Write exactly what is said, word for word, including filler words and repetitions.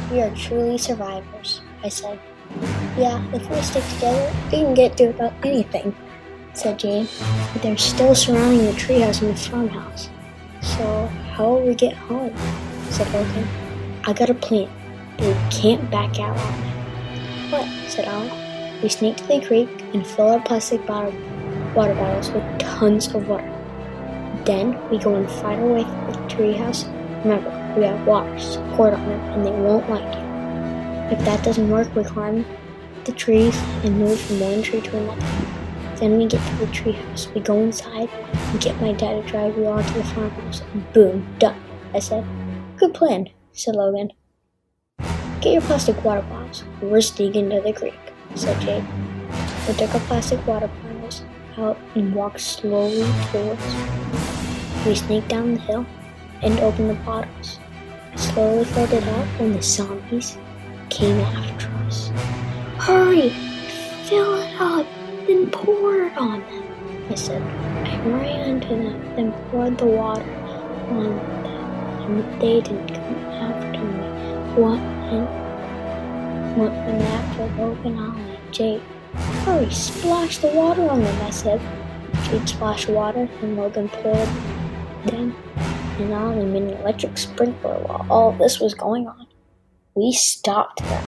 We are truly survivors, I said. Yeah, if we stick together, we can get through about anything, said Jade. But they're still surrounding the treehouse and the farmhouse. So how will we get home? Said Logan. I got a plan. They can't back out on it. What? Said Ollie. We sneak to the creek and fill our plastic bottle, water bottles with tons of water. Then we go and fight our way through the treehouse. Remember, we have water support on it and they won't like it. If that doesn't work, we climb the trees and move from one tree to another. Then we get to the treehouse. We go inside and get my dad to drive you all to the farmhouse. And boom, done, I said. Good plan, said Logan. Get your plastic water bottles. We're sneaking to the creek, said Jade. We took our plastic water bottles out and walked slowly towards it. We sneaked down the hill and opened the bottles. I slowly filled it up when the zombies came after us. Hurry! Fill it up, then pour it on them, I said. I ran to them, then poured the water on them, and they didn't come after me. What and what went after Logan, Ollie, and Jade? Hurry, splash the water on them, I said. Jade splashed water, and Logan poured them, and Ollie made an electric sprinkler while all this was going on. We stopped them.